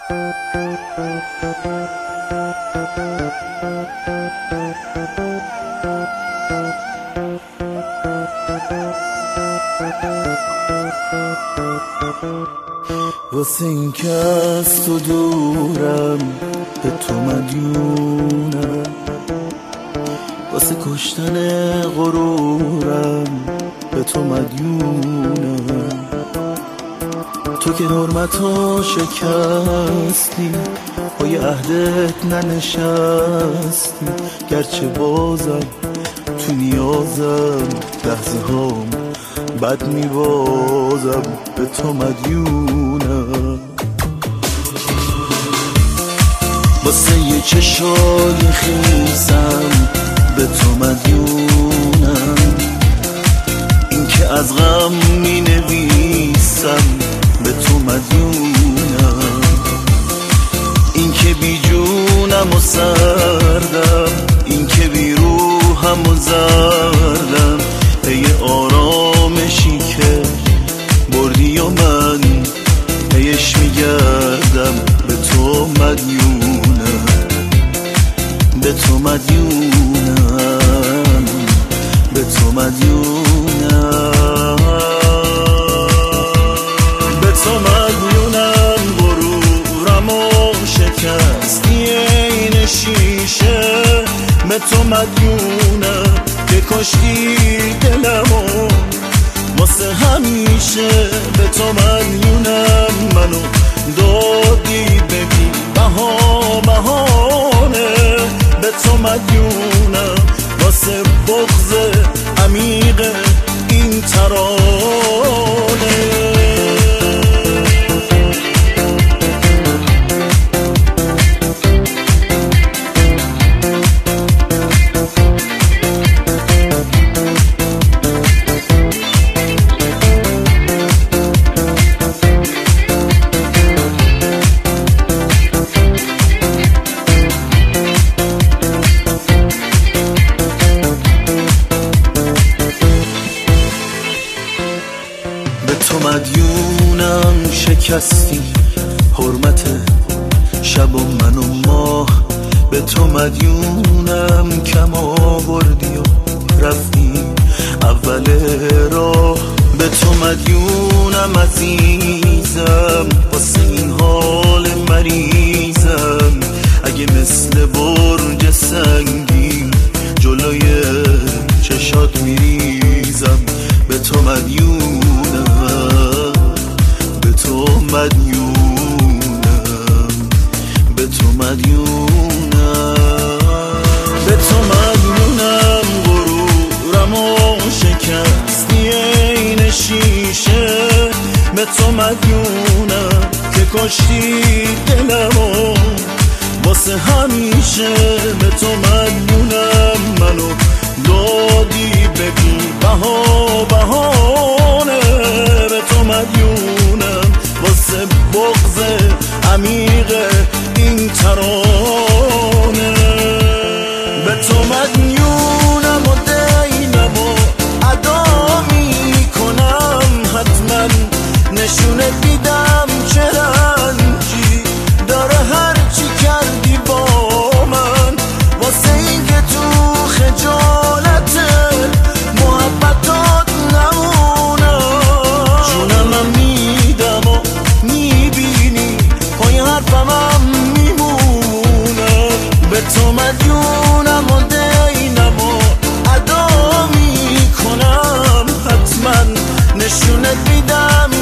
واسه این که از تو دورم به تو مدیونم، واسه کشتن غرورم به تو مدیونم. تو که حرمتو شکستی، پای عهدت ننشستی، گرچه بازم تو نیازم لحظه هام بد میبازم به تو مدیونم. واسه یه چشای خیسم به تو مدیونم، این که از غم می نویسم به تو مدیونم، این که بی جونم و سردم، این که بی روحم و زردم، پی آرامشی که بردی و من پیش میگردم به تو مدیونم، به تو مدیونم، به تو مدیونم، به تو مدیونم. غرورم و شکستی این شیشه، به تو مدیونم که کشتی دلمو واسه همیشه. به تو مدیونم، منو دادی ببین بهانه، به تو مدیونم واسه بغض عمیق این ترانه. تو مدیونم شکستی حرمت شب و من و ماه، به تو مدیونم کم آوردی و رفتی اول راه. به تو مدیونم عزیزم واسه این حال مریضم، اگه مثل برج سنگین جلوی چشات میریزم. به تو مدیونم، به تو مدیونم، به تو مدیونم، به تو مدیونم. غرورم و شکستی این شیشه، به تو مدیونم که کشتی دلمو واسه همیشه. به تو مدیونم، منو دادی ببین بهانه، به تو مدیونم واسه بغض عمیق این ترانه. به تو مدیونم و دینم و ادا میکنم، حتما نشونه دیدم چه رنجی داره هرچی کردی با من، واسه این که تو خجالت محبتات نمونم. جونم میدم و میبینی پای حرفم میمونم. به تو مدیونم و دینم و ادا میکنم، حتما نشونت میدم